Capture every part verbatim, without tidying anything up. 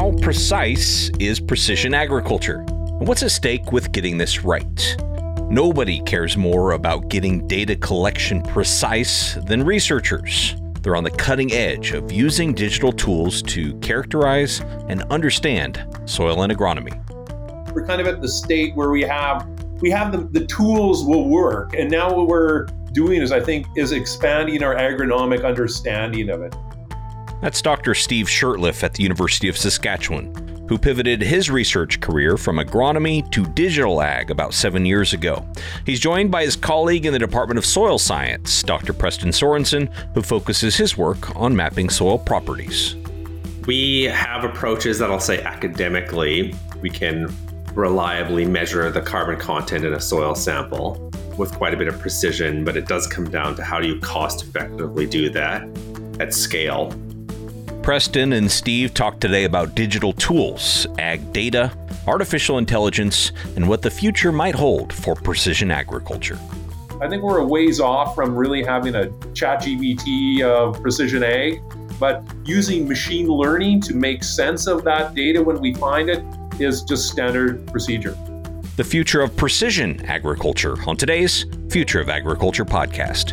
how precise is precision agriculture? And what's at stake with getting this right? Nobody cares more about getting data collection precise than researchers. They're on the cutting edge of using digital tools to characterize and understand soil and agronomy. We're kind of at the state where we have we have the, the tools will work, and now what we're doing is, I think, is expanding our agronomic understanding of it. That's Doctor Steve Shurtleff at the University of Saskatchewan, who pivoted his research career from agronomy to digital ag about seven years ago. He's joined by his colleague in the Department of Soil Science, Doctor Preston Sorensen, who focuses his work on mapping soil properties. We have approaches that I'll say academically, we can reliably measure the carbon content in a soil sample with quite a bit of precision, but it does come down to how do you cost effectively do that at scale. Preston and Steve talk today about digital tools, ag data, artificial intelligence, and what the future might hold for precision agriculture. I think we're a ways off from really having a ChatGPT of precision ag, but using machine learning to make sense of that data when we find it is just standard procedure. The future of precision agriculture on today's Future of Agriculture podcast.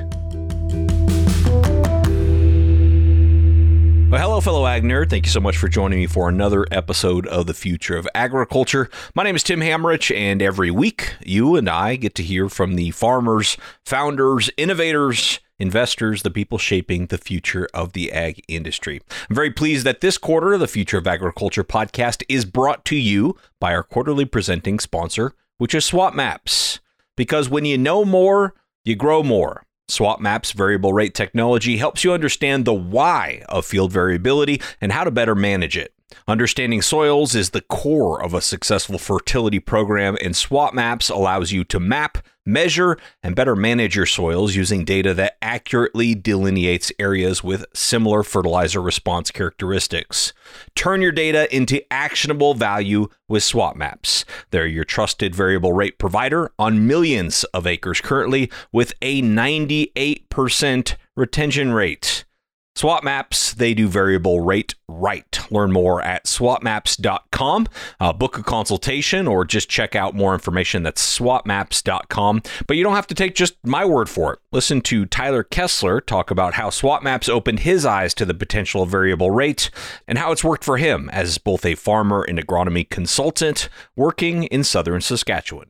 Well, hello, fellow ag nerd. Thank you so much for joining me for another episode of The Future of Agriculture. My name is Tim Hammerich, and every week you and I get to hear from the farmers, founders, innovators, investors, the people shaping the future of the ag industry. I'm very pleased that this quarter, The Future of Agriculture podcast, is brought to you by our quarterly presenting sponsor, which is SwapMaps. Because when you know more, you grow more. SwapMaps variable rate technology helps you understand the why of field variability and how to better manage it. Understanding soils is the core of a successful fertility program, and SwapMaps allows you to map, measure, and better manage your soils using data that accurately delineates areas with similar fertilizer response characteristics. Turn your data into actionable value with SwapMaps. They're your trusted variable rate provider on millions of acres currently with a ninety-eight percent retention rate. SwapMaps, they do variable rate right. Learn more at swap maps dot com. Uh, book a consultation or just check out more information. That's swap maps dot com. But you don't have to take just my word for it. Listen to Tyler Kessler talk about how SwapMaps opened his eyes to the potential of variable rate and how it's worked for him as both a farmer and agronomy consultant working in southern Saskatchewan.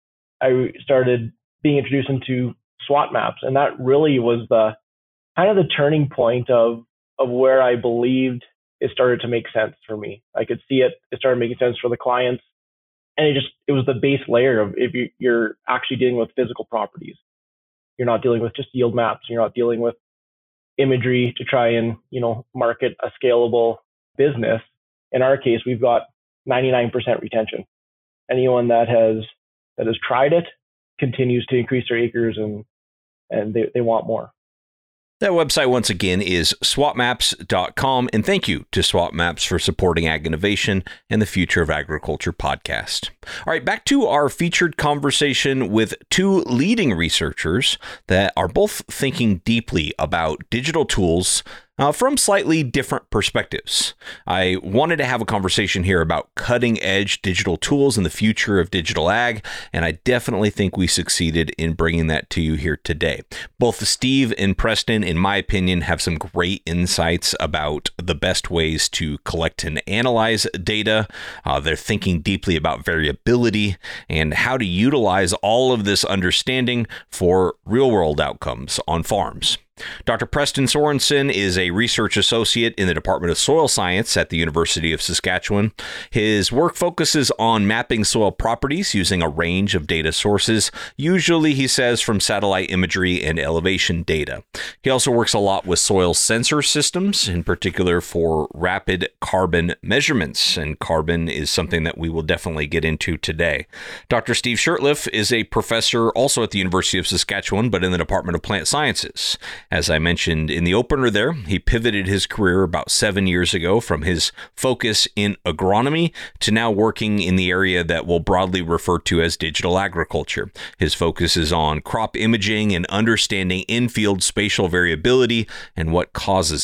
I started being introduced into SwapMaps, and that really was the kind of the turning point of of where I believed it started to make sense for me. I could see it, it started making sense for the clients. And it just, it was the base layer of if you, you're actually dealing with physical properties. You're not dealing with just yield maps. You're not dealing with imagery to try and, you know, market a scalable business. In our case, we've got ninety-nine percent retention. Anyone that has, that has tried it continues to increase their acres and, and they, they want more. That website, once again, is swap maps dot com, and thank you to SwapMaps for supporting Ag Innovation and the Future of Agriculture podcast. All right, back to our featured conversation with two leading researchers that are both thinking deeply about digital tools Uh, from slightly different perspectives. I wanted to have a conversation here about cutting-edge digital tools and the future of digital ag, and I definitely think we succeeded in bringing that to you here today. Both Steve and Preston, in my opinion, have some great insights about the best ways to collect and analyze data. Uh, they're thinking deeply about variability and how to utilize all of this understanding for real-world outcomes on farms. Doctor Preston Sorensen is a research associate in the Department of Soil Science at the University of Saskatchewan. His work focuses on mapping soil properties using a range of data sources, usually, he says, from satellite imagery and elevation data. He also works a lot with soil sensor systems, in particular for rapid carbon measurements, and carbon is something that we will definitely get into today. Doctor Steve Shurtleff is a professor also at the University of Saskatchewan, but in the Department of Plant Sciences. As I mentioned in the opener there, he pivoted his career about seven years ago from his focus in agronomy to now working in the area that we'll broadly refer to as digital agriculture. His focus is on crop imaging and understanding in-field spatial variability and what causes it.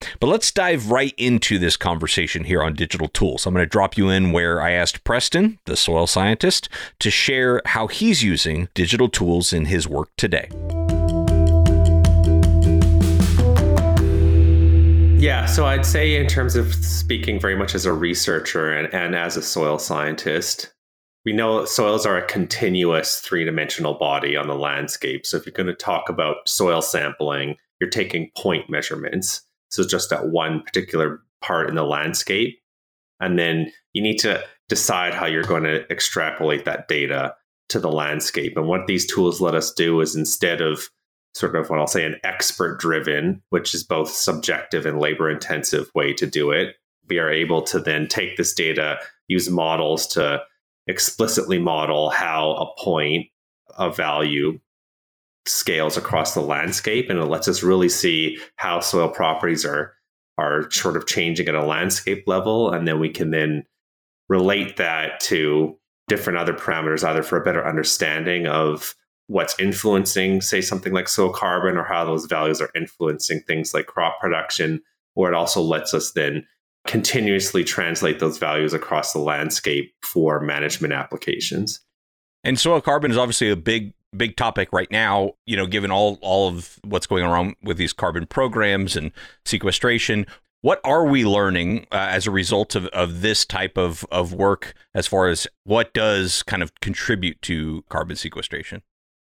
But let's dive right into this conversation here on digital tools. I'm going to drop you in where I asked Preston, the soil scientist, to share how he's using digital tools in his work today. Yeah, so I'd say in terms of speaking very much as a researcher and, and as a soil scientist, we know soils are a continuous three-dimensional body on the landscape. So if you're going to talk about soil sampling, you're taking point measurements. So just at one particular part in the landscape. And then you need to decide how you're going to extrapolate that data to the landscape. And what these tools let us do is, instead of sort of what I'll say an expert driven, which is both subjective and labor intensive way to do it, we are able to then take this data, use models to explicitly model how a point of value scales across the landscape, and it lets us really see how soil properties are are sort of changing at a landscape level, and then we can then relate that to different other parameters, either for a better understanding of what's influencing, say, something like soil carbon, or how those values are influencing things like crop production, or it also lets us then continuously translate those values across the landscape for management applications. And soil carbon is obviously a big big topic right now, you know, given all, all of what's going on with these carbon programs and sequestration. What are we learning uh, as a result of, of this type of, of work, as far as what does kind of contribute to carbon sequestration?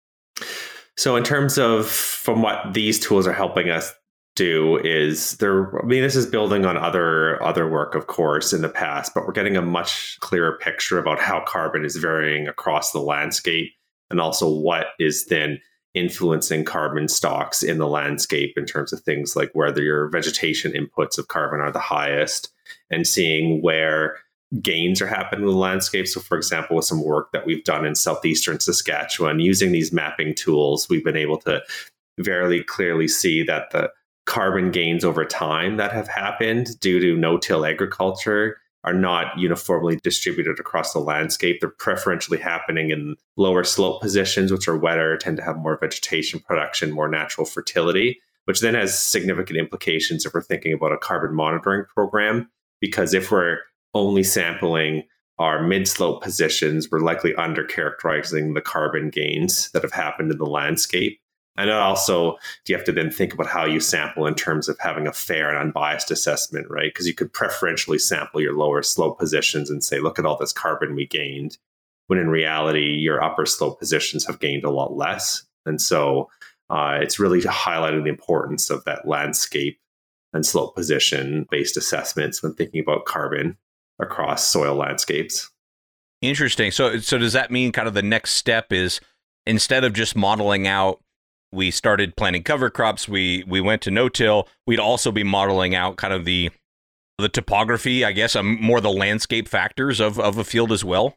So in terms of from what these tools are helping us do is there, I mean, this is building on other other work, of course, in the past, but we're getting a much clearer picture about how carbon is varying across the landscape, and also what is then influencing carbon stocks in the landscape in terms of things like whether your vegetation inputs of carbon are the highest, and seeing where gains are happening in the landscape. So for example, with some work that we've done in southeastern Saskatchewan, using these mapping tools, we've been able to very clearly see that the carbon gains over time that have happened due to no-till agriculture are not uniformly distributed across the landscape. They're preferentially happening in lower slope positions, which are wetter, tend to have more vegetation production, more natural fertility, which then has significant implications if we're thinking about a carbon monitoring program. Because if we're only sampling our mid-slope positions, we're likely under-characterizing the carbon gains that have happened in the landscape. And also, you have to then think about how you sample in terms of having a fair and unbiased assessment, right? Because you could preferentially sample your lower slope positions and say, look at all this carbon we gained, when in reality, your upper slope positions have gained a lot less. And so uh, it's really highlighting the importance of that landscape and slope position based assessments when thinking about carbon across soil landscapes. Interesting. So, so does that mean kind of the next step is, instead of just modeling out, we started planting cover crops, we we went to no-till, we'd also be modeling out kind of the the topography, I guess, um, more the landscape factors of, of a field as well?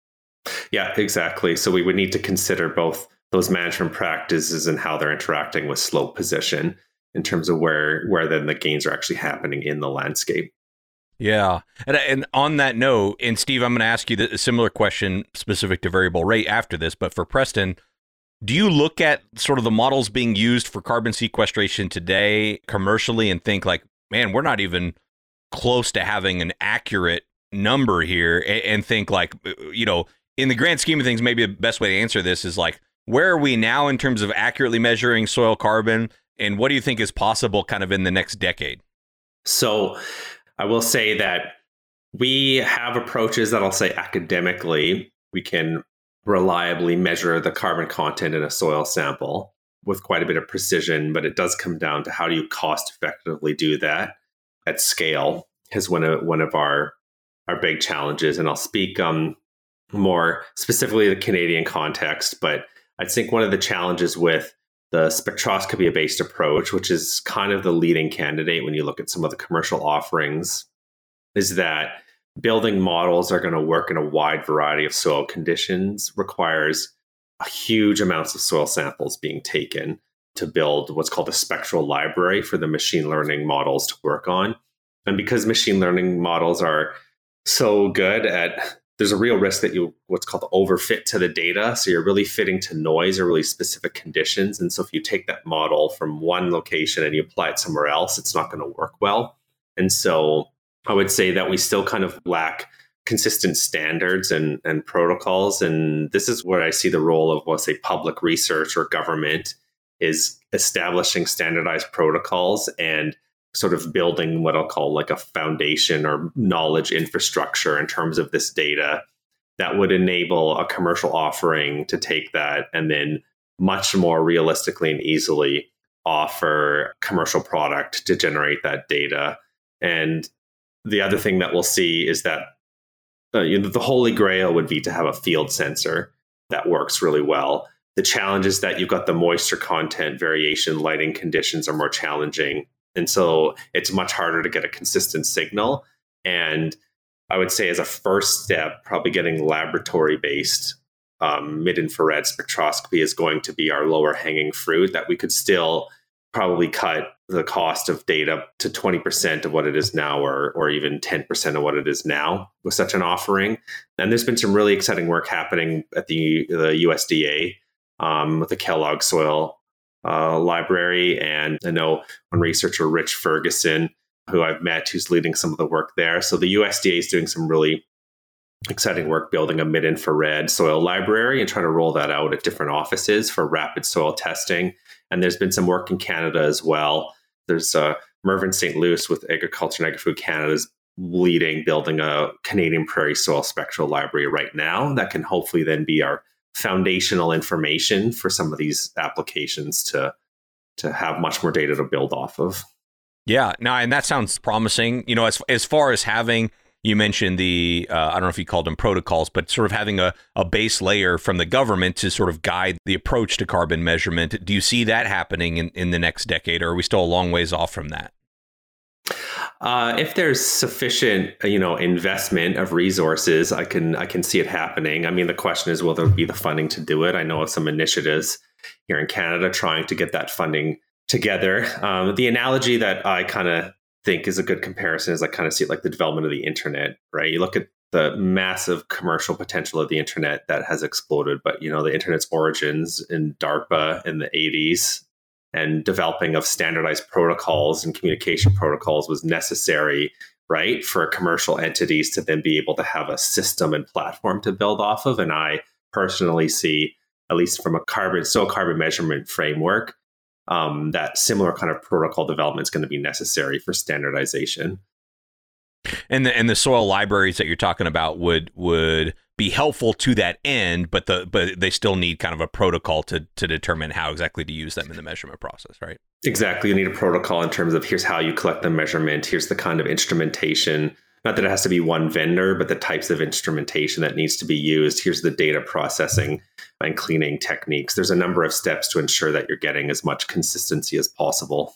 Yeah, exactly. So we would need to consider both those management practices and how they're interacting with slope position in terms of where, where then the gains are actually happening in the landscape. Yeah. And, and on that note, and Steve, I'm going to ask you the, a similar question specific to variable rate after this, but for Preston, do you look at sort of the models being used for carbon sequestration today commercially and think like, man, we're not even close to having an accurate number here, and, and think like, you know, in the grand scheme of things, maybe the best way to answer this is like, where are we now in terms of accurately measuring soil carbon, and what do you think is possible kind of in the next decade? So I will say that we have approaches that I'll say academically, we can reliably measure the carbon content in a soil sample with quite a bit of precision, but it does come down to how do you cost effectively do that at scale is one of one of our our big challenges. And I'll speak um, more specifically the Canadian context, but I think one of the challenges with the spectroscopy-based approach, which is kind of the leading candidate when you look at some of the commercial offerings, is that building models are going to work in a wide variety of soil conditions requires huge amounts of soil samples being taken to build what's called a spectral library for the machine learning models to work on. And because machine learning models are so good at there's a real risk that you what's called overfit to the data. So you're really fitting to noise or really specific conditions. And so if you take that model from one location and you apply it somewhere else, it's not going to work well. And so I would say that we still kind of lack consistent standards and, and protocols. And this is where I see the role of, let's say, public research or government is establishing standardized protocols and sort of building what I'll call like a foundation or knowledge infrastructure in terms of this data that would enable a commercial offering to take that and then much more realistically and easily offer commercial product to generate that data. And the other thing that we'll see is that uh, you know, the holy grail would be to have a field sensor that works really well. The challenge is that you've got the moisture content variation, lighting conditions are more challenging. And so it's much harder to get a consistent signal. And I would say as a first step, probably getting laboratory-based um, mid-infrared spectroscopy is going to be our lower hanging fruit, that we could still probably cut the cost of data to twenty percent of what it is now, or or even ten percent of what it is now with such an offering. And there's been some really exciting work happening at the, the U S D A um, with the Kellogg Soil uh, Library. And I know one researcher, Rich Ferguson, who I've met, who's leading some of the work there. So the U S D A is doing some really exciting work building a mid-infrared soil library and trying to roll that out at different offices for rapid soil testing. And there's been some work in Canada as well. There's uh, Mervyn Saint Louis with Agriculture and Agri-Food Canada's leading, building a Canadian prairie soil spectral library right now that can hopefully then be our foundational information for some of these applications to, to have much more data to build off of. Yeah, no, and that sounds promising. You know, as as far as having, you mentioned the, uh, I don't know if you called them protocols, but sort of having a, a base layer from the government to sort of guide the approach to carbon measurement. Do you see that happening in, in the next decade, or are we still a long ways off from that? Uh, if there's sufficient, you know, investment of resources, I can I can see it happening. I mean, the question is, will there be the funding to do it? I know of some initiatives here in Canada trying to get that funding together. Um, the analogy that I kind of think is a good comparison is I kind of see it like the development of the internet, right? You look at the massive commercial potential of the internet that has exploded, but you know, the internet's origins in DARPA in the eighties and developing of standardized protocols and communication protocols was necessary, right, for commercial entities to then be able to have a system and platform to build off of. And I personally see, at least from a carbon, soil carbon measurement framework, Um, that similar kind of protocol development is going to be necessary for standardization. And the and the soil libraries that you're talking about would would be helpful to that end, but the but they still need kind of a protocol to to determine how exactly to use them in the measurement process, right? Exactly. You need a protocol in terms of here's how you collect the measurement, here's the kind of instrumentation. Not that it has to be one vendor, but the types of instrumentation that needs to be used. Here's the data processing and cleaning techniques. There's a number of steps to ensure that you're getting as much consistency as possible.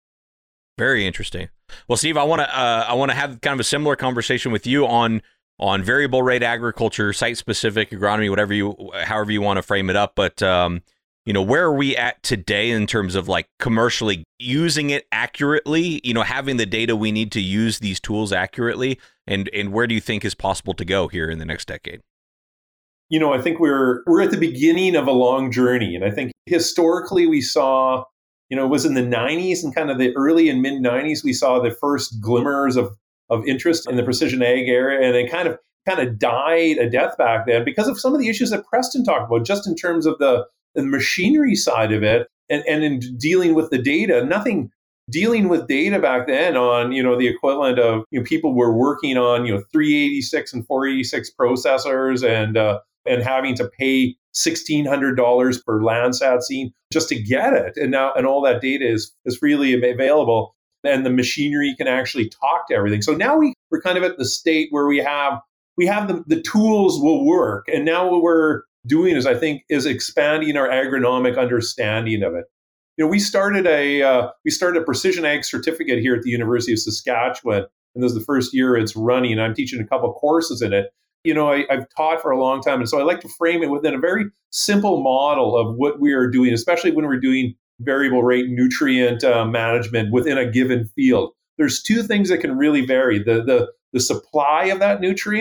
Very interesting. Well, Steve, I want to uh, I want to have kind of a similar conversation with you on on variable rate agriculture, site specific agronomy, whatever you, however you want to frame it up. But um, you know, where are we at today in terms of like commercially using it accurately? You know, having the data we need to use these tools accurately, and and where do you think is possible to go here in the next decade? You know, I think we're we're at the beginning of a long journey. And I think historically we saw, you know, it was in the nineties and kind of the early and mid nineties, we saw the first glimmers of, of interest in the precision ag area. And it kind of kind of died a death back then because of some of the issues that Preston talked about, just in terms of the, the machinery side of it and, and in dealing with the data. Nothing dealing with data back then on, you know, the equivalent of, you know, people were working on, you know, three eighty-six and four eighty-six processors and, uh, and having to pay sixteen hundred dollars per Landsat scene just to get it. And now, and all that data is, is freely available. And the machinery can actually talk to everything. So now we, we're kind of at the state where we have, we have the, the tools will work. And now what we're doing is, I think, is expanding our agronomic understanding of it. You know, we started a, uh, we started a precision ag certificate here at the University of Saskatchewan. And this is the first year it's running. I'm teaching a couple of courses in it. You know, I, I've taught for a long time. And so I like to frame it within a very simple model of what we are doing, especially when we're doing variable rate nutrient uh, management within a given field. There's two things that can really vary. The, the, the supply of that nutrient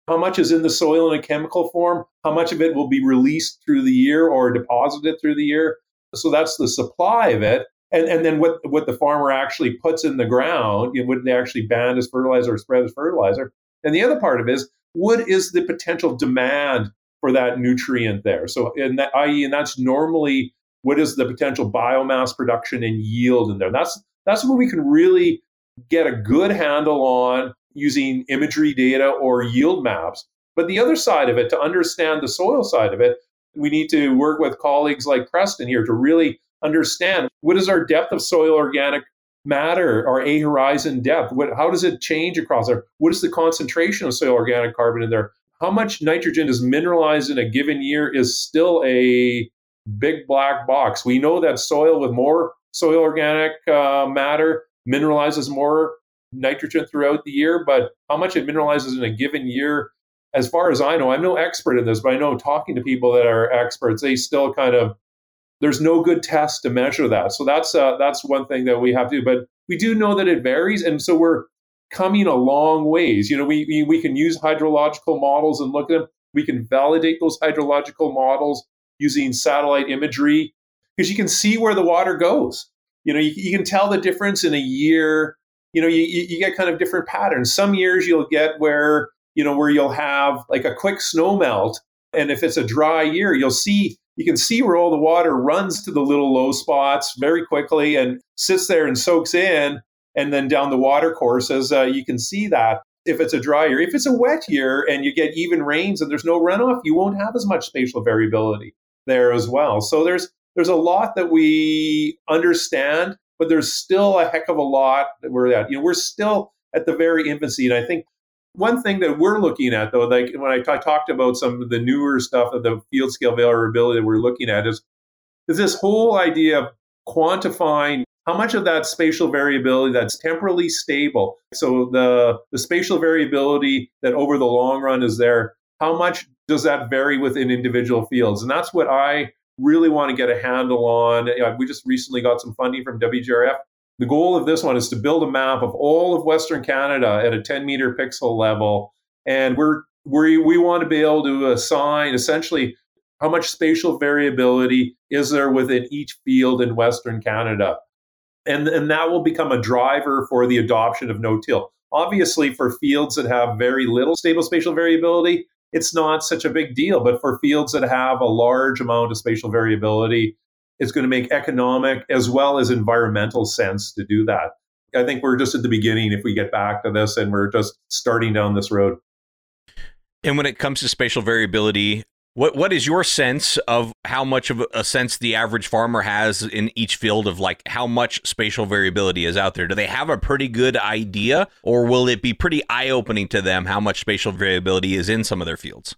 how much is in the soil in a chemical form, how much of it will be released through the year or deposited through the year. So that's the supply of it. And, and then what, what the farmer actually puts in the ground, you know, what they actually ban as fertilizer or spread as fertilizer. And the other part of it is, what is the potential demand for that nutrient there? So, in that, that is, and that's normally what is the potential biomass production and yield in there. That's that's what we can really get a good handle on using imagery data or yield maps. But the other side of it, to understand the soil side of it, we need to work with colleagues like Preston here to really understand what is our depth of soil organic matter, our A horizon depth. What, how does it change across there? What is the concentration of soil organic carbon in there? How much nitrogen is mineralized in a given year is still a big black box. We know that soil with more soil organic uh, matter mineralizes more nitrogen throughout the year, but how much it mineralizes in a given year, as far as I know, I'm no expert in this, but I know talking to people that are experts, they still kind of, there's no good test to measure that. So that's uh, that's one thing that we have to do. But we do know that it varies, and so we're coming a long ways. You know, we we, we can use hydrological models and look at them. We can validate those hydrological models using satellite imagery, because you can see where the water goes. You know, you, you can tell the difference in a year. You know, you, you get kind of different patterns. Some years you'll get where, you know, where you'll have like a quick snow melt. And if it's a dry year, you'll see, you can see where all the water runs to the little low spots very quickly and sits there and soaks in. And then down the water courses, uh, you can see that if it's a dry year. If it's a wet year and you get even rains and there's no runoff, you won't have as much spatial variability there as well. So there's there's a lot that we understand, but there's still a heck of a lot that we're at. You know, we're still at the very infancy. And I think one thing that we're looking at, though, like when I, t- I talked about some of the newer stuff of the field scale variability that we're looking at, is, is this whole idea of quantifying how much of that spatial variability that's temporally stable. So the, the spatial variability that over the long run is there, how much does that vary within individual fields? And that's what I really want to get a handle on. You know, we just recently got some funding from W G R F. The goal of this one is to build a map of all of Western Canada at a ten meter pixel level. And we're, we we want to be able to assign essentially how much spatial variability is there within each field in Western Canada. And, and that will become a driver for the adoption of no-till. Obviously, for fields that have very little stable spatial variability, it's not such a big deal. But for fields that have a large amount of spatial variability, it's going to make economic as well as environmental sense to do that. I think we're just at the beginning if we get back to this, and we're just starting down this road. And when it comes to spatial variability, what what is your sense of how much of a sense the average farmer has in each field of like how much spatial variability is out there? Do they have a pretty good idea, or will it be pretty eye-opening to them how much spatial variability is in some of their fields?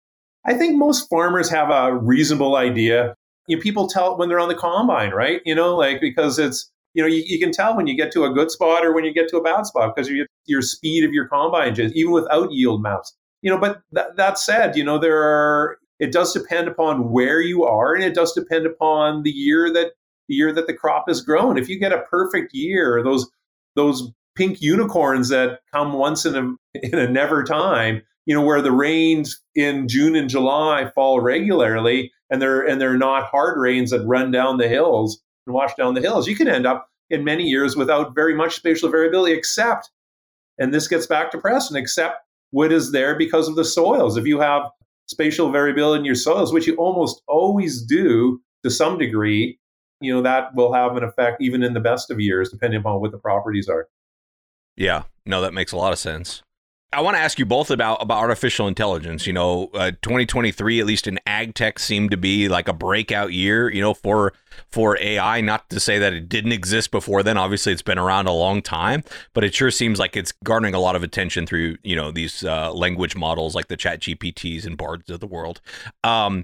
I think most farmers have a reasonable idea. You know, people tell it when they're on the combine, right? You know, like because it's, you know, you, you can tell when you get to a good spot or when you get to a bad spot because your your speed of your combine, even without yield maps. You know, but th- that said, you know, there are, it does depend upon where you are, and it does depend upon the year that the year that the crop is grown. If you get a perfect year, those those pink unicorns that come once in a in a never time, you know, where the rains in June and July fall regularly, and they're and they're not hard rains that run down the hills and wash down the hills, you can end up in many years without very much spatial variability, except, and this gets back to Preston, except what is there because of the soils. If you have spatial variability in your soils, which you almost always do to some degree, you know, that will have an effect even in the best of years, depending upon what the properties are. Yeah, no, that makes a lot of sense. I want to ask you both about, about artificial intelligence. You know, uh, twenty twenty-three, at least in ag tech, seemed to be like a breakout year, you know, for for A I. Not to say that it didn't exist before then. Obviously, it's been around a long time, but it sure seems like it's garnering a lot of attention through, you know, these uh, language models like the Chat G P Ts and Bards of the world. Um,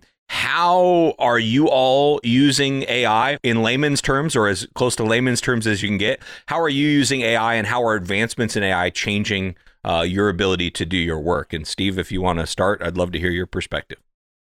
how are you all using A I in layman's terms, or as close to layman's terms as you can get? How are you using A I, and how are advancements in A I changing Uh, your ability to do your work? And Steve, if you want to start, I'd love to hear your perspective.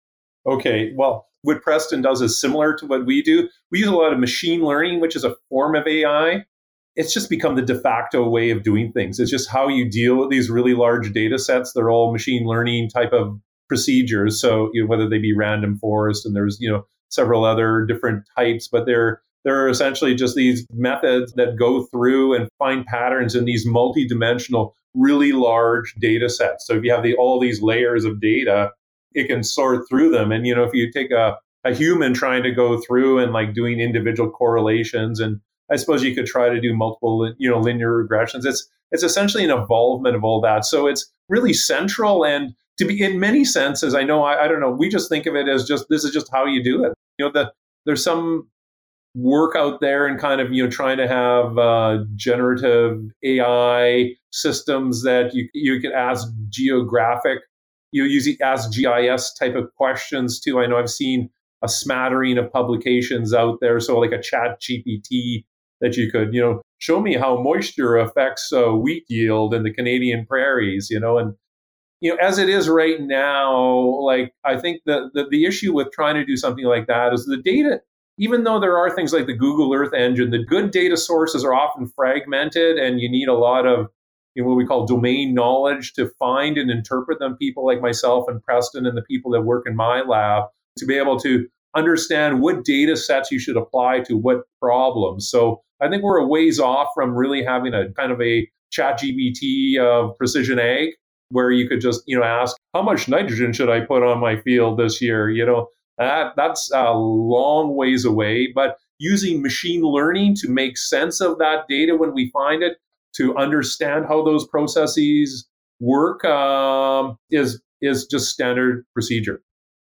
Okay, well, what Preston does is similar to what we do. We use a lot of machine learning, which is a form of A I. it's just become the de facto way of doing things. It's just how you deal with these really large data sets. They're all machine learning type of procedures. So, you know, whether they be random forest, and there's, you know, several other different types, but they're they're essentially just these methods that go through and find patterns in these multi-dimensional, really large data sets. So if you have the, all these layers of data, it can sort through them. And, you know, if you take a, a human trying to go through and like doing individual correlations, and I suppose you could try to do multiple, you know, linear regressions. It's it's essentially an evolvement of all that. So it's really central, and to be in many senses, I know, I, I don't know, we just think of it as just, this is just how you do it. You know, the, there's some work out there and kind of, you know, trying to have uh, generative A I systems that you you could ask geographic, you use ask G I S type of questions too. I know I've seen a smattering of publications out there. So like a Chat G P T that you could, you know, show me how moisture affects uh, wheat yield in the Canadian prairies, you know, and, you know, as it is right now, like, I think the, the, the issue with trying to do something like that is the data, even though there are things like the Google Earth Engine, the good data sources are often fragmented, and you need a lot of, you know, what we call domain knowledge to find and interpret them. People like myself and Preston and the people that work in my lab to be able to understand what data sets you should apply to what problems. So I think we're a ways off from really having a kind of a Chat G P T of precision ag, where you could just, you know, ask, how much nitrogen should I put on my field this year? You know, that that's a long ways away. But using machine learning to make sense of that data when we find it, to understand how those processes work, um, is is just standard procedure.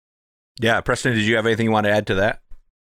Yeah, Preston, did you have anything you want to add to that?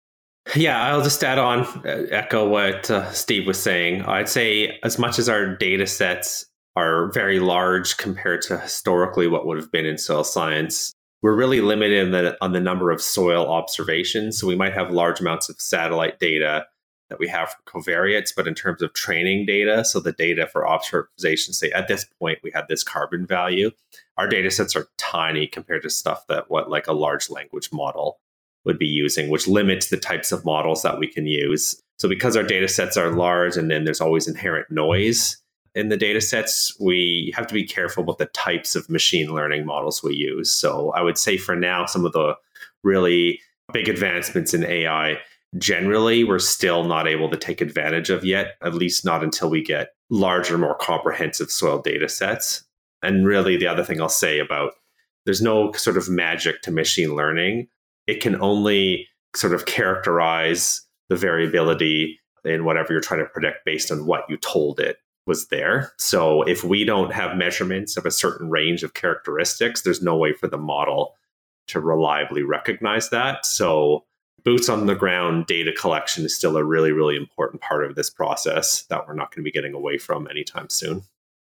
Yeah, I'll just add on, uh, echo what uh, Steve was saying. I'd say as much as our data sets are very large compared to historically what would have been in soil science, we're really limited in the, on the number of soil observations. So we might have large amounts of satellite data that we have for covariates, but in terms of training data, so the data for observation, say at this point we had this carbon value, our data sets are tiny compared to stuff that what like a large language model would be using, which limits the types of models that we can use. So because our data sets are large, and then there's always inherent noise in the data sets, we have to be careful about the types of machine learning models we use. So I would say for now, some of the really big advancements in A I, generally, we're still not able to take advantage of yet, at least not until we get larger, more comprehensive soil data sets. And really, the other thing I'll say about, there's no sort of magic to machine learning. It can only sort of characterize the variability in whatever you're trying to predict based on what you told it was there. So if we don't have measurements of a certain range of characteristics, there's no way for the model to reliably recognize that. So boots on the ground data collection is still a really, really important part of this process that we're not going to be getting away from anytime soon.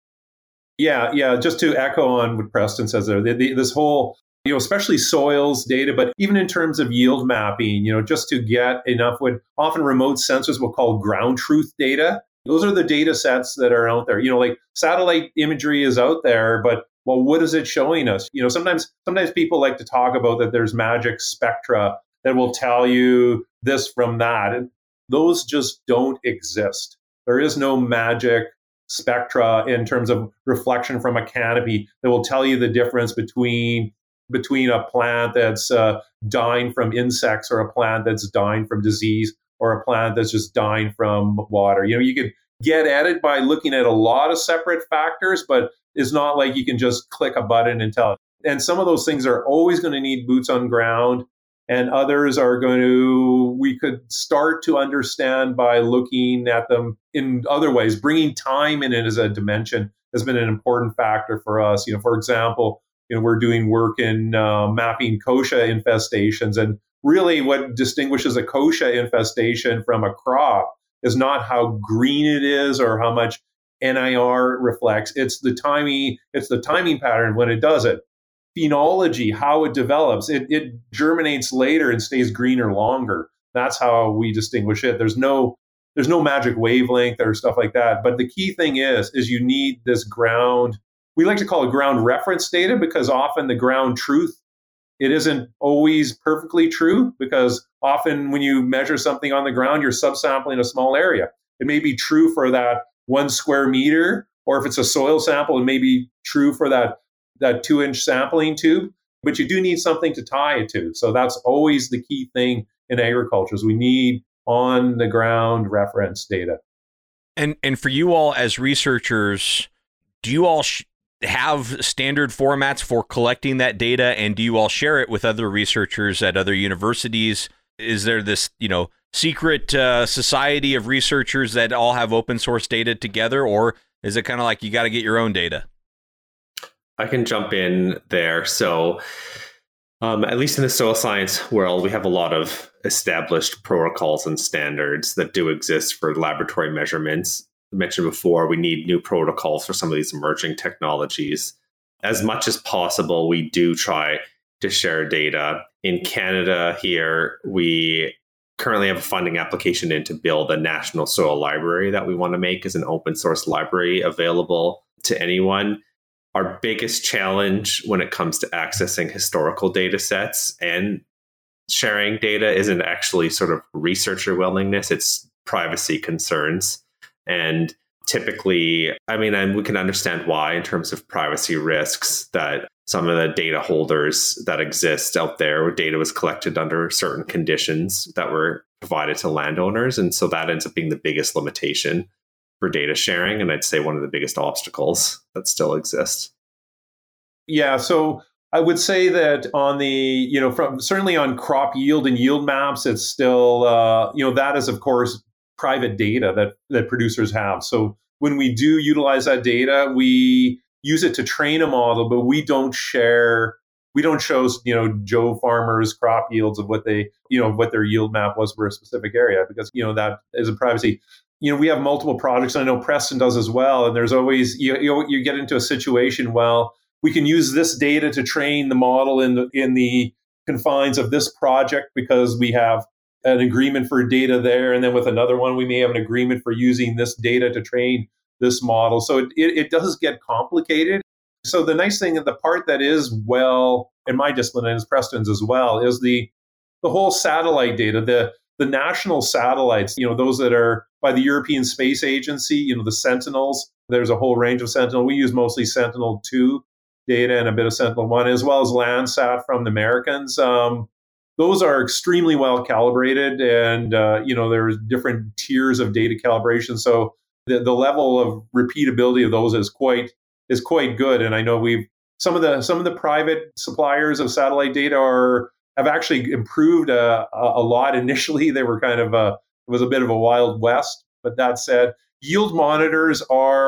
Yeah, yeah. Just to echo on what Preston says there, the, the, this whole, you know, especially soils data, but even in terms of yield mapping, you know, just to get enough, what often remote sensors will call ground truth data. Those are the data sets that are out there. You know, like satellite imagery is out there, but well, what is it showing us? You know, sometimes sometimes people like to talk about that there's magic spectra that will tell you this from that. And those just don't exist. There is no magic spectra in terms of reflection from a canopy that will tell you the difference between between a plant that's uh, dying from insects or a plant that's dying from disease or a plant that's just dying from water. You know, you can get at it by looking at a lot of separate factors, but it's not like you can just click a button and tell it. And some of those things are always going to need boots on ground, and others are going to, we could start to understand by looking at them in other ways. Bringing time in it as a dimension has been an important factor for us. You know, for example, you know, we're doing work in uh, mapping kochia infestations, and really what distinguishes a kochia infestation from a crop is not how green it is or how much N I R it reflects. It's the timing, it's the timing pattern when it does it. Phenology, how it develops. It, it germinates later and stays greener longer. That's how we distinguish it. There's no there's no magic wavelength or stuff like that. But the key thing is, is you need this ground. We like to call it ground reference data, because often the ground truth, it isn't always perfectly true, because often when you measure something on the ground, you're subsampling a small area. it may be true for that one square meter, or if it's a soil sample, it may be true for that, that two inch sampling tube, but you do need something to tie it to. So that's always the key thing in agriculture is we need on the ground reference data. And and for you all as researchers, do you all sh- have standard formats for collecting that data, and do you all share it with other researchers at other universities? Is there this, you know, secret uh, society of researchers that all have open source data together, or is it kind of like you got to get your own data? I can jump in there. So um, at least in the soil science world, we have a lot of established protocols and standards that do exist for laboratory measurements. I mentioned before, we need new protocols for some of these emerging technologies. As much as possible, we do try to share data. In Canada here, we currently have a funding application in to build a national soil library that we want to make as an open source library available to anyone. Our biggest challenge when it comes to accessing historical data sets and sharing data isn't actually sort of researcher willingness, it's privacy concerns. And typically, I mean, and we can understand why in terms of privacy risks that some of the data holders that exist out there where data was collected under certain conditions that were provided to landowners. And so that ends up being the biggest limitation for data sharing. And I'd say one of the biggest obstacles that still exists. Yeah, so I would say that on the, you know, from certainly on crop yield and yield maps, it's still, uh, you know, that is, of course, private data that, that producers have. So when we do utilize that data, we use it to train a model, but we don't share, we don't show, you know, Joe farmers' crop yields of what they, you know, what their yield map was for a specific area, because, you know, that is a privacy. You know, we have multiple projects, and I know Preston does as well. And there's always, you, you, you get into a situation, well, we can use this data to train the model in the, in the confines of this project because we have an agreement for data there. And then with another one, we may have an agreement for using this data to train this model. So it, it, it does get complicated. So the nice thing, the part that is well, in my discipline and as Preston's as well, is the the whole satellite data, the the national satellites, you know, those that are by the European Space Agency, you know, the Sentinels. There's a whole range of Sentinel. We use mostly Sentinel two data and a bit of Sentinel one, as well as Landsat from the Americans. Um, those are extremely well calibrated, and uh, you know, there's different tiers of data calibration. So the, the level of repeatability of those is quite is quite good. And I know we've some of the some of the private suppliers of satellite data are have actually improved a, a lot. Initially, they were kind of a it was a bit of a wild west. But that said, yield monitors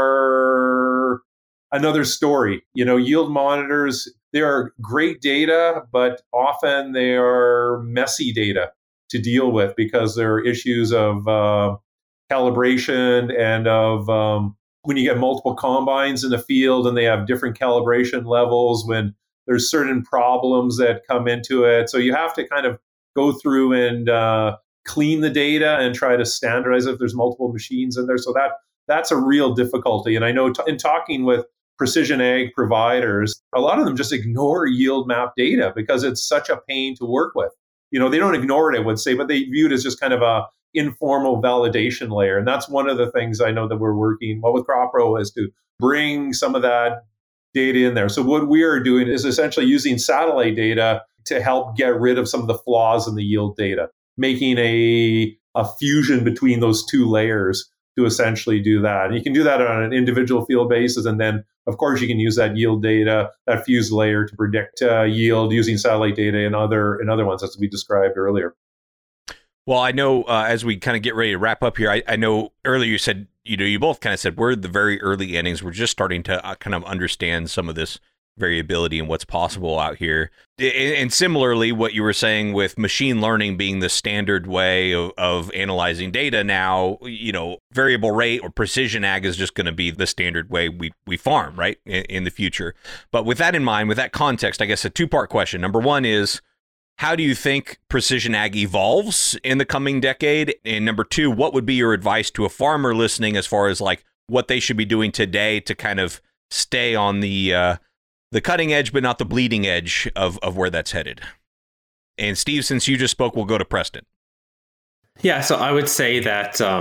are another story. You know, yield monitors, they are great data, but often they are messy data to deal with because there are issues of uh, calibration and of um, when you get multiple combines in the field and they have different calibration levels, when there's certain problems that come into it. So you have to kind of go through and uh, clean the data and try to standardize it if there's multiple machines in there. So that that's a real difficulty. And I know t- in talking with precision ag providers, a lot of them just ignore yield map data because it's such a pain to work with. You know, they don't ignore it, I would say, but they view it as just kind of a informal validation layer. And that's one of the things I know that we're working well with CropPro is to bring some of that data in there. So what we are doing is essentially using satellite data to help get rid of some of the flaws in the yield data, making a, a fusion between those two layers to essentially do that. And you can do that on an individual field basis. And then, of course, you can use that yield data, that fused layer to predict uh, yield using satellite data and other, and other ones as we described earlier. Well, I know uh, as we kind of get ready to wrap up here, I, I know earlier you said, you know, you both kind of said we're in the very early innings. We're just starting to uh, kind of understand some of this variability and what's possible out here. And, and similarly, what you were saying with machine learning being the standard way of, of analyzing data now, you know, variable rate or precision ag is just going to be the standard way we, we farm, right, in, in the future. But with that in mind, with that context, I guess a two-part question. Number one is, how do you think precision ag evolves in the coming decade? And number two, what would be your advice to a farmer listening as far as like what they should be doing today to kind of stay on the uh, the cutting edge, but not the bleeding edge of, of where that's headed? And Steve, since you just spoke, we'll go to Preston. Yeah, so I would say that um,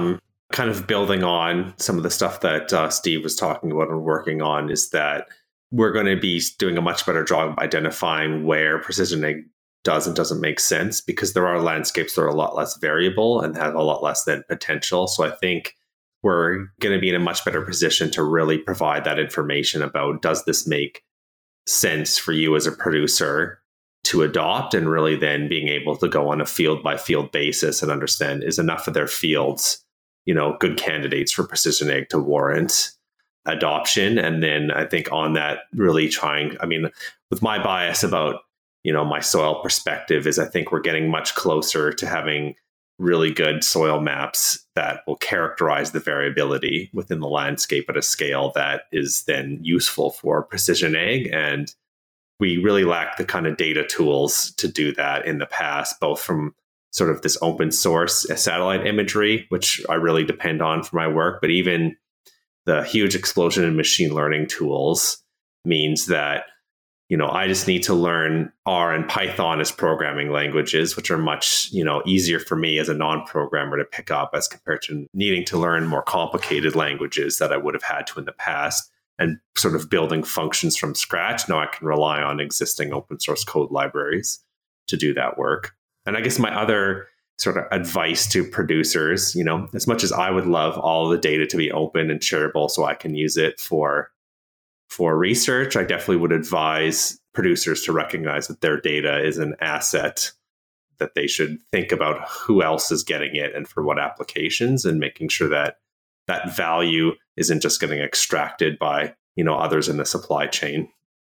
kind of building on some of the stuff that uh, Steve was talking about and working on, is that we're going to be doing a much better job of identifying where precision ag does and doesn't make sense, because there are landscapes that are a lot less variable and have a lot less than potential. So I think we're going to be in a much better position to really provide that information about, does this make sense for you as a producer to adopt, and really then being able to go on a field by field basis and understand, is enough of their fields, you know, good candidates for precision ag to warrant adoption. And then I think on that, really trying, I mean, with my bias about, you know, my soil perspective, is I think we're getting much closer to having really good soil maps that will characterize the variability within the landscape at a scale that is then useful for precision ag. And we really lack the kind of data tools to do that in the past, both from sort of this open source satellite imagery, which I really depend on for my work, but even the huge explosion in machine learning tools means that, you know, I just need to learn R and Python as programming languages, which are much, you know, easier for me as a non-programmer to pick up as compared to needing to learn more complicated languages that I would have had to in the past, and sort of building functions from scratch. Now I can rely on existing open source code libraries to do that work. And I guess my other sort of advice to producers, you know, as much as I would love all the data to be open and shareable so I can use it for For research, I definitely would advise producers to recognize that their data is an asset, that they should think about who else is getting it and for what applications, and making sure that that value isn't just getting extracted by, you know, others in the supply chain.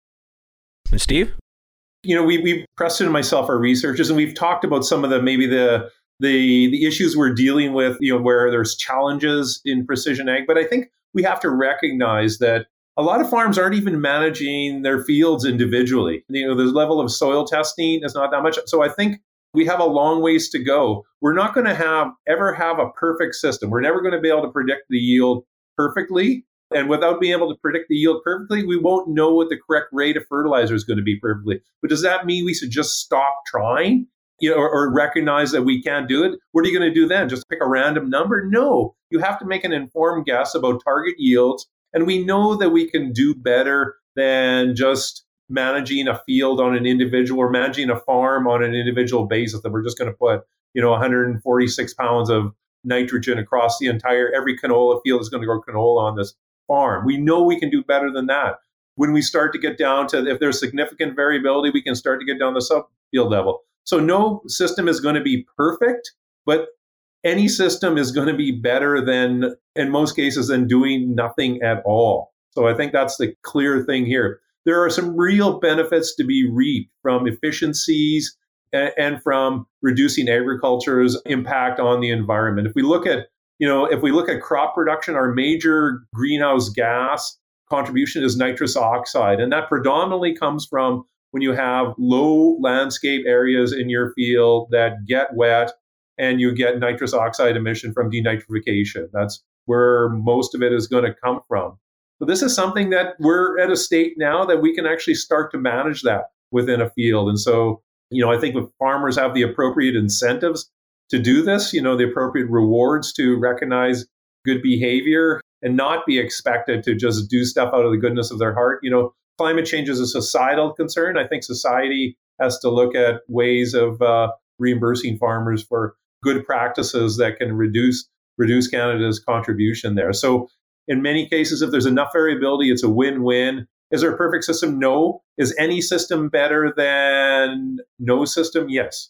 And Steve? You know, we, we, Preston and myself are researchers, and we've talked about some of the, maybe the, the, the issues we're dealing with, you know, where there's challenges in precision ag. But I think we have to recognize that a lot of farms aren't even managing their fields individually. You know, the level of soil testing is not that much. So I think we have a long ways to go. We're not going to have ever have a perfect system. We're never going to be able to predict the yield perfectly. And without being able to predict the yield perfectly, we won't know what the correct rate of fertilizer is going to be perfectly. But does that mean we should just stop trying, you know, or, or recognize that we can't do it? What are you going to do then? Just pick a random number? No, you have to make an informed guess about target yields. And we know that we can do better than just managing a field on an individual, or managing a farm on an individual basis, that we're just going to put, you know, one hundred forty-six pounds of nitrogen across the entire, every canola field is going to grow canola on this farm. We know we can do better than that. When we start to get down to, if there's significant variability, we can start to get down the subfield level. So no system is going to be perfect, but any system is going to be better than, in most cases, than doing nothing at all. So I think that's the clear thing here. There are some real benefits to be reaped from efficiencies and, and from reducing agriculture's impact on the environment. If we look at, you know, if we look at crop production, our major greenhouse gas contribution is nitrous oxide, and that predominantly comes from when you have low landscape areas in your field that get wet, and you get nitrous oxide emission from denitrification. That's where most of it is going to come from. So this is something that we're at a state now that we can actually start to manage that within a field. And so, you know, I think if farmers have the appropriate incentives to do this, you know, the appropriate rewards to recognize good behavior and not be expected to just do stuff out of the goodness of their heart. You know, climate change is a societal concern. I think society has to look at ways of uh, reimbursing farmers for good practices that can reduce reduce Canada's contribution there. So in many cases, if there's enough variability, it's a win-win. Is there a perfect system? No. Is any system better than no system? Yes.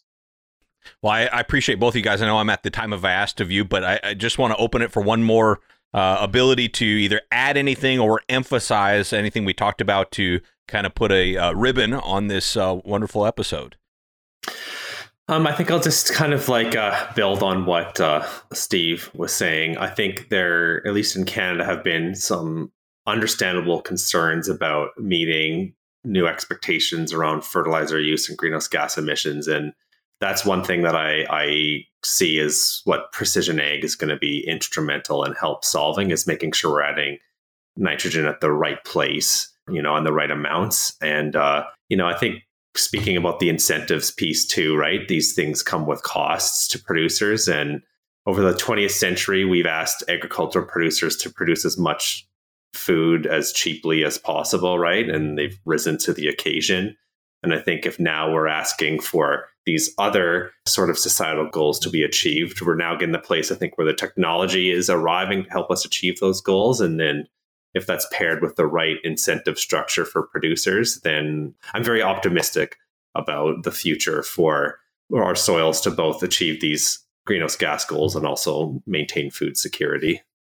Well, I, I appreciate both of you guys. I know I'm at the time of I asked of you, but I, I just want to open it for one more uh, ability to either add anything or emphasize anything we talked about to kind of put a uh, ribbon on this uh, wonderful episode. Um, I think I'll just kind of like uh, build on what uh, Steve was saying. I think there, at least in Canada, have been some understandable concerns about meeting new expectations around fertilizer use and greenhouse gas emissions. And that's one thing that I, I see is what precision ag is going to be instrumental in help solving, is making sure we're adding nitrogen at the right place, you know, and the right amounts. And, uh, you know, I think speaking about the incentives piece too, right? These things come with costs to producers, and over the twentieth century, we've asked agricultural producers to produce as much food as cheaply as possible, right? And they've risen to the occasion. And I think if now we're asking for these other sort of societal goals to be achieved, we're now getting the place, I think, where the technology is arriving to help us achieve those goals. And then if that's paired with the right incentive structure for producers, then I'm very optimistic about the future for our soils to both achieve these greenhouse gas goals and also maintain food security.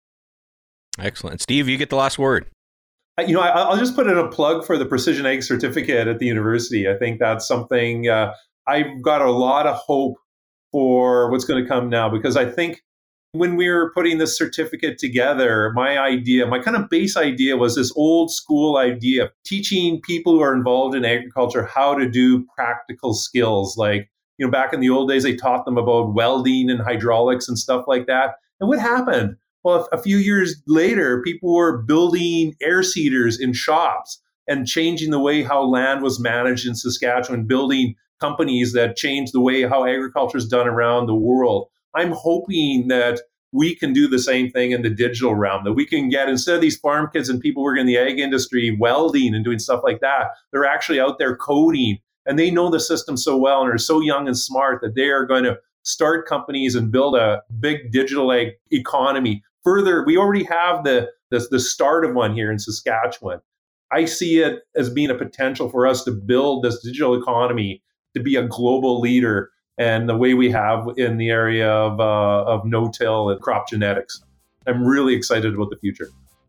Excellent. Steve, you get the last word. You know, I, I'll just put in a plug for the Precision Ag certificate at the university. I think that's something uh, I've got a lot of hope for what's going to come now, because I think when we were putting this certificate together, my idea, my kind of base idea was this old school idea of teaching people who are involved in agriculture how to do practical skills. Like, you know, back in the old days, they taught them about welding and hydraulics and stuff like that. And what happened? Well, a few years later, people were building air seeders in shops and changing the way how land was managed in Saskatchewan, building companies that changed the way how agriculture is done around the world. I'm hoping that we can do the same thing in the digital realm, that we can get, instead of these farm kids and people working in the ag industry welding and doing stuff like that, they're actually out there coding, and they know the system so well and are so young and smart that they are going to start companies and build a big digital ag economy. Further, we already have the, the, the start of one here in Saskatchewan. I see it as being a potential for us to build this digital economy to be a global leader, and the way we have in the area of, uh, of no-till and crop genetics. I'm really excited about the future.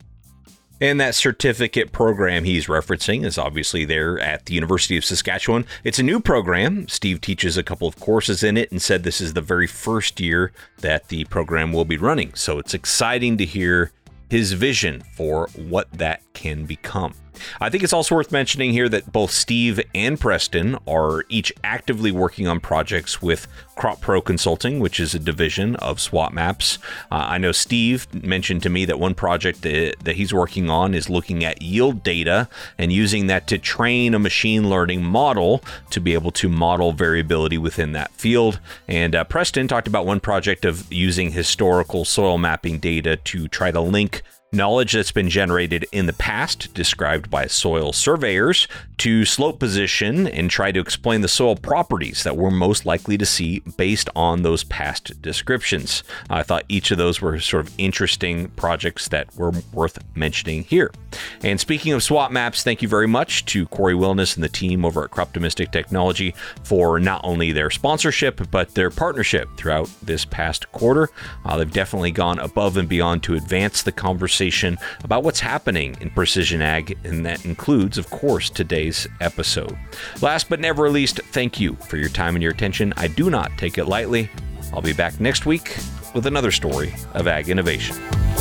And that certificate program he's referencing is obviously there at the University of Saskatchewan. It's a new program. Steve teaches a couple of courses in it and said this is the very first year that the program will be running. So it's exciting to hear his vision for what that can become. I think it's also worth mentioning here that both Steve and Preston are each actively working on projects with Crop Pro Consulting, which is a division of SWOT-Maps. Uh, I know Steve mentioned to me that one project that, that he's working on is looking at yield data and using that to train a machine learning model to be able to model variability within that field. And uh, Preston talked about one project of using historical soil mapping data to try to link knowledge that's been generated in the past, described by soil surveyors, to slope position and try to explain the soil properties that we're most likely to see based on those past descriptions. I thought each of those were sort of interesting projects that were worth mentioning here. And speaking of SWOT-Maps, thank you very much to Corey Wilness and the team over at Croptomistic Technology for not only their sponsorship, but their partnership throughout this past quarter. Uh, they've definitely gone above and beyond to advance the conversation about what's happening in precision ag, and that includes, of course, today's episode. Last but never least, thank you for your time and your attention. I do not take it lightly. I'll be back next week with another story of ag innovation.